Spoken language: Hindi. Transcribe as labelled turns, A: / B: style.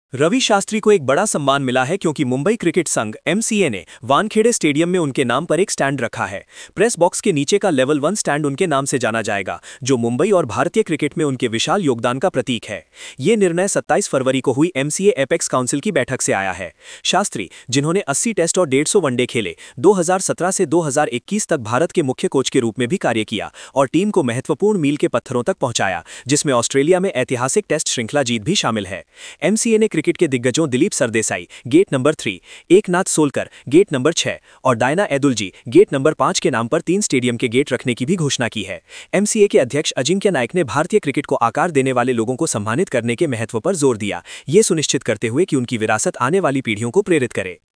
A: रवि शास्त्री को एक बड़ा सम्मान मिला है क्योंकि मुंबई क्रिकेट संघ एमसीए ने वानखेड़े स्टेडियम में उनके नाम पर एक स्टैंड रखा है। प्रेस बॉक्स के नीचे का लेवल 1 स्टैंड उनके नाम से जाना जाएगा, जो मुंबई और भारतीय क्रिकेट में उनके विशाल योगदान का प्रतीक है। ये निर्णय 27 फरवरी को हुई एमसीए एपेक्स काउंसिल की बैठक से आया है। शास्त्री, जिन्होंने 80 टेस्ट और 150 वनडे खेले, 2017 से 2021 तक भारत के मुख्य कोच के रूप में भी कार्य किया और टीम को महत्वपूर्ण मील के पत्थरों तक पहुंचाया, जिसमें ऑस्ट्रेलिया में ऐतिहासिक टेस्ट श्रृंखला जीत भी शामिल है। एमसीए ने क्रिकेट के दिग्गजों Dilip Sardesai gate number 3, Eknath Solkar gate number 6 और डायना एदुलजी गेट नंबर 5 के नाम पर 3 स्टेडियम के गेट रखने की भी घोषणा की है। एमसीए के अध्यक्ष अजिंक्य नायक ने भारतीय क्रिकेट को आकार देने वाले लोगों को सम्मानित करने के महत्व पर जोर दिया, ये सुनिश्चित करते हुए कि उनकी विरासत आने वाली पीढ़ियों को प्रेरित करे।